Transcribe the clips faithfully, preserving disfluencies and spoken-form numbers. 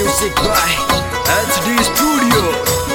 Music by H D Studio.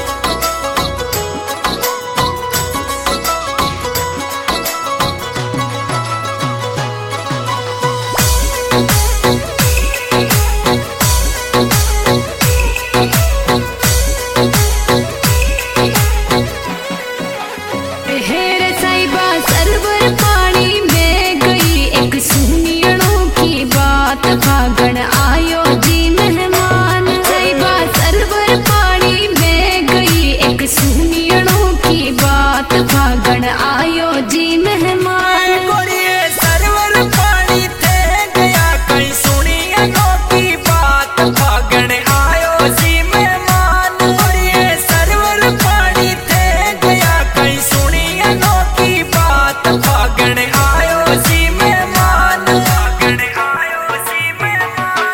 फागण आयो जी मेहमान साहिबा सरवर पानी में गई एक सुनियणों की बात फागण आयो जी मेहमान गोरिये सरवर पानी थे गया कहीं सुनियणों की बात फागण आयो जी मेहमान गोरिये सरवर पानी थे गया कहीं सुनियणों की बात फागण आयो जी मेहमान फागण आयो जी मेहमान।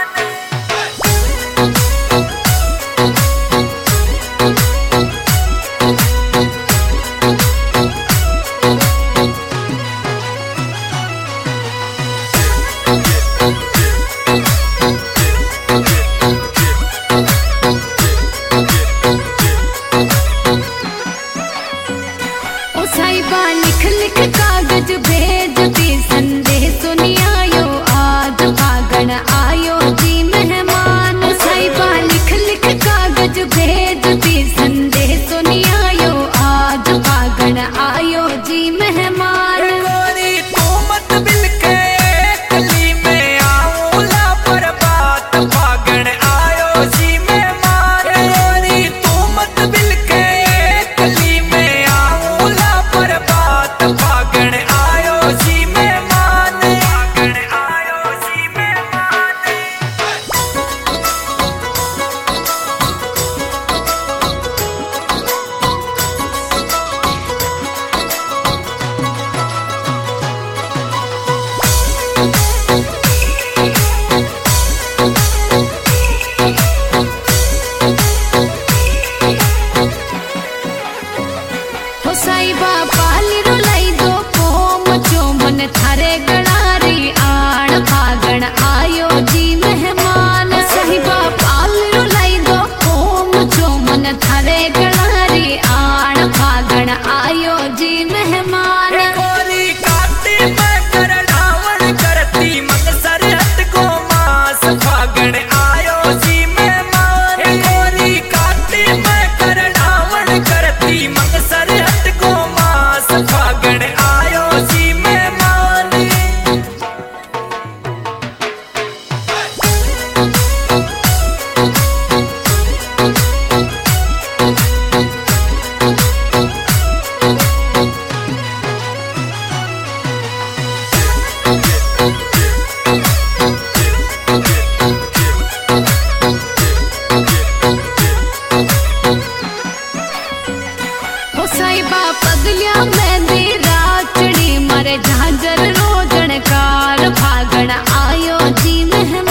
ओ साहिबा लिख लिख कागज भेजती संदेश सुनियायो आज फागण आयो जी मेहमान ओ साहिबा लिख लिख कागज भेजती संदेश सुनियायो आज फागण आयो जी मेहमान गोरी तू मत बिलके कली में आऊला पर बात फागण आयो जी मेहमान गोरी तू मत बिलके कली में आऊला पर बात फागण आयो जी मेहमान फागण आयो जी मेहमान। हो साहिबा पाली रुलाई दो कोम जो मन थारे गणारी आण फागण आयो जी मेहमान साहिबा पाली रुलाई दो कोम जो मन थारे गणारी आण फागण आयो जी मेहमान गोरी काटी मैं कर रावण करती मन सरहद को मास फागण आयो जी मेहमान गोरी काटी मैं कर रावण करती मन सरहद को मास फागण आयो जी मेहमान। हो साहिबा पगलिया मेहंदी राचड़ी मरे झांझर रोजण कार फागण आयो जी मेहमान